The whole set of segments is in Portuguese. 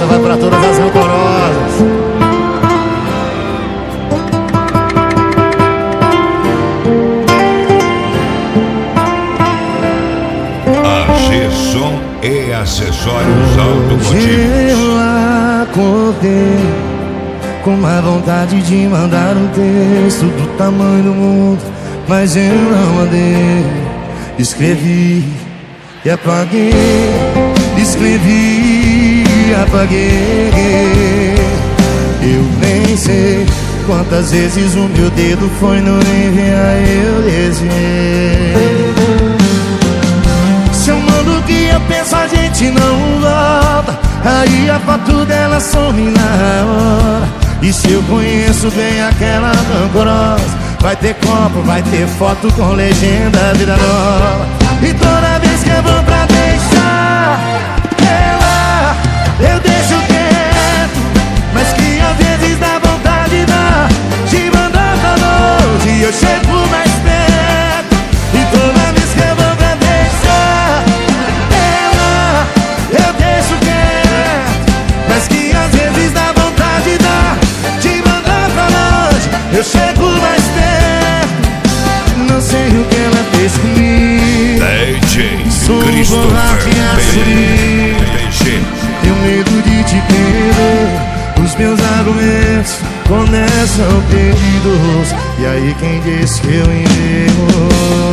Essa vai pra todas as rancorosas. AG-Som e acessórios automotivos. Eu acordei com uma vontade de mandar um texto do tamanho do mundo, mas eu não mandei. Escrevi e apaguei, escrevi e apaguei. Eu nem sei quantas vezes o meu dedo foi no enviar, eu desviei. Se eu mando o que eu penso, a gente não volta. Aí a foto dela some na hora. E se eu conheço bem aquela rancorosa, vai ter copo, vai ter foto com legenda vida nova. E toda vez que eu vou pra deixar ela, eu deixo quieto, mas que às vezes dá vontade de mandar pra longe e eu chego mais perto. E toda vez que eu vou pra deixar ela, eu deixo quieto, mas que às vezes dá vontade de mandar pra longe, eu chego mais perto. Não sei o que ela fez comigo. Sou covarde e assumido. Tenho medo de te perder. Os meus argumentos começam perdidos. E aí quem disse que eu enterro?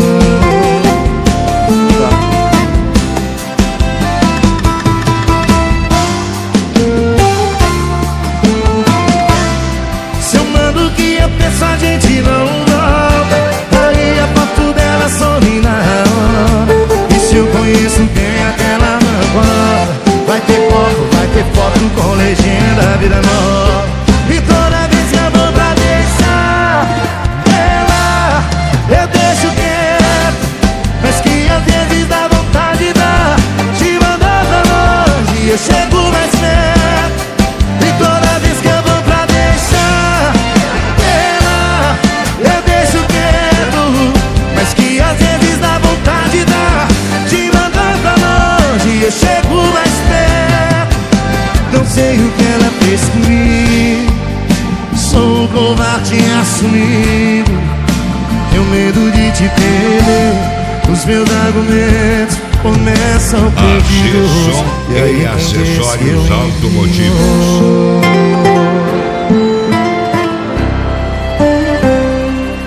Se eu mando o que eu penso, a gente não volta. Aí a foto dela some na hora. E se eu conheço bem aquela rancorosa, vai ter copo, vai ter foto com legenda vida nova. E toda vez que eu vou pra deixar ela, eu deixo quieto, mas que às vezes dá vontade de mandar pra longe e eu chego mais perto. E toda vez que eu vou pra deixar ela, eu deixo quieto, mas que às vezes dá vontade de mandar pra longe e eu chego mais perto. Não sei o que ela fez comigo. Sou um covarde assumido. Tenho medo de te perder. Os meus argumentos começam perdidos. AG-Som E aí e quem disse que eu acessórios automotivos.